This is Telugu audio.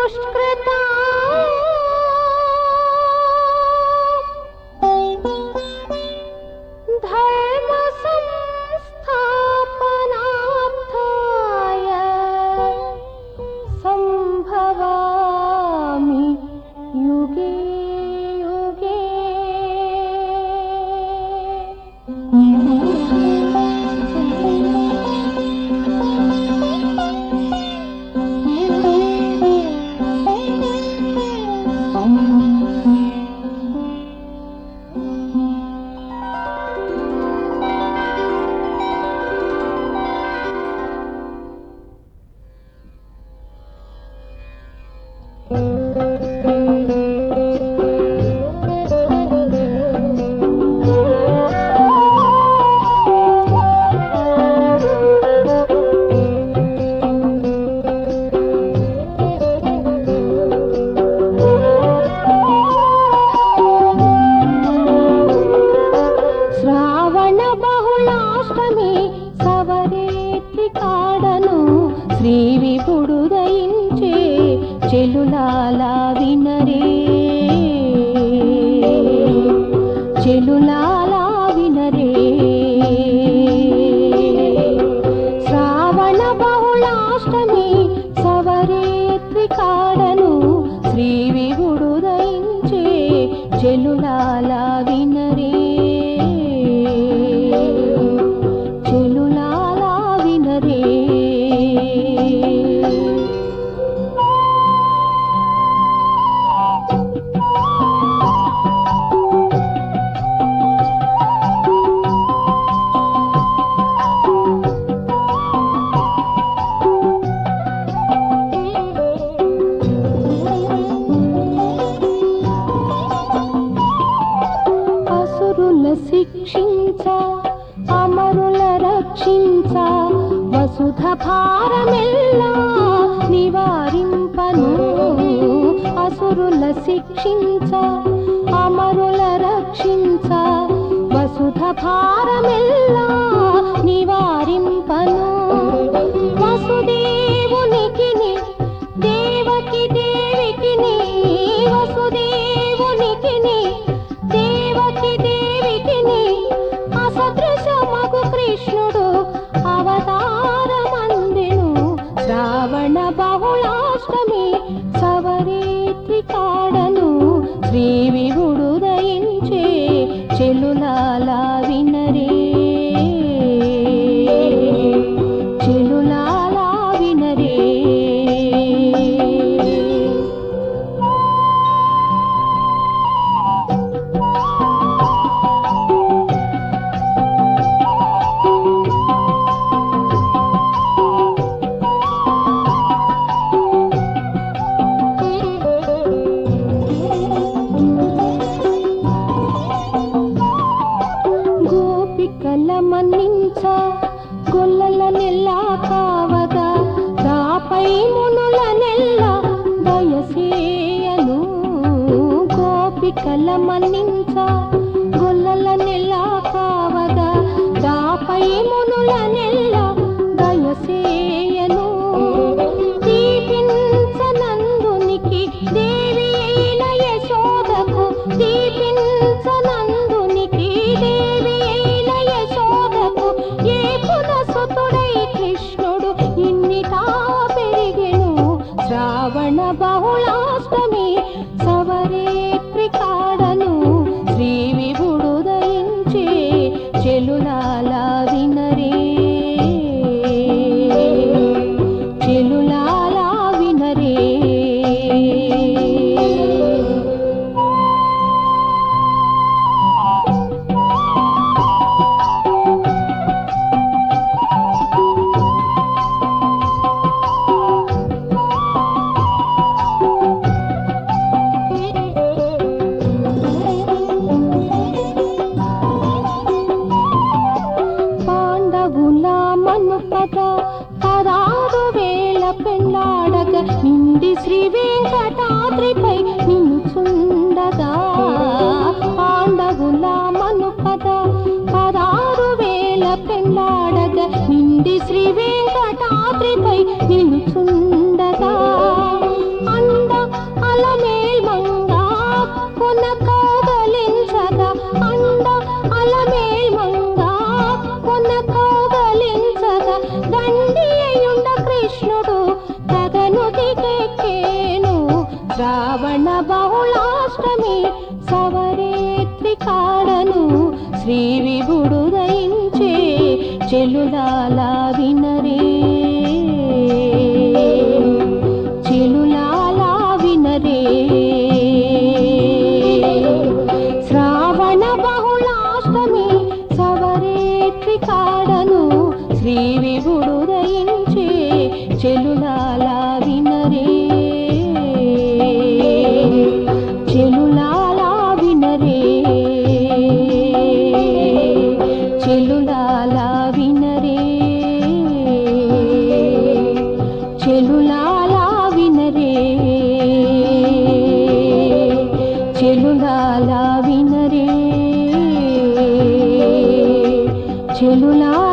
దుష్కృతా ధర్మ సంస్థాపనార్థాయ సంభవామి యుగే యుగే. శ్రావణ బహుళాష్టమి సవరేత్రి కాడను శ్రీ విభుడు దయించే చెలులాలా వినరే చెలులాలా వినరే. శ్రావణ బహుళాష్టమి సవరేత్రి కాడను శ్రీ విభుడు దయించే చెలులాలా వినరే చెలులాలా వినరే. అసురుల శిక్షించ అమరుల రక్షించ వసుధ భారమెల్లా నివారింపను. అసురుల శిక్షించ అమరుల రక్షించ వసుధ భారమెల్లా నివారింపను. వసుదేవునికిని దేవకి దేవికిని వసుదేవునికిని దేవకి దేవికిని అసదృశమగు కృష్ణుడు అవతారమందెను. శ్రావణ బహుళాష్టమి సవరేత్రి కాడను శ్రీ విభుడు దయించే చెలులాలా వినరే చెలులాలా వినరే. గోపికల మన్నించ గొల్లల నెల్లా కావగా దాపై మునుల నెల్ల దయసేయను. గోపికల మన్నించ గొల్లల నెల్లా కావగా దాపై మునుల నెల్ల దయసేయను. దీపించనందునికి దేవి అయిన యశోదకు దీపించనందునికి దేవి అయిన యశోదకు ఏ పునసుతుడై కృష్ణుడు ఇన్నిటా పెరిగెను. శ్రావణ బహుళాష్టమి సవరేత్రి కాడను శ్రీ విభుడు దయించే చెలులాలా వినరే చెలులాలా వినరే. నిండి శ్రీ వెంకటాద్రిపై నిలుచుండగా పాండవుల మనుపద 16,000 పెండ్లాడగా నిండి శ్రీ వెంకటాద్రిపై నిలుచుండగా వీధికెక్కేను శ్రావణ బహుళాష్టమి సవరేత్రి కాడను శ్రీ విభుడు దయించే చెలులాలా వినరే చెలులాలా వినరే శ్రావణ బహుళాష్టమి సవరేత్రి కాడను శ్రీ విభుడు దయించే చెలులాలా వినరే చెలులాలా వినరే చెలులాలా వినరే చెలులాలా వినరే చెలులాలా వినరే చెలులా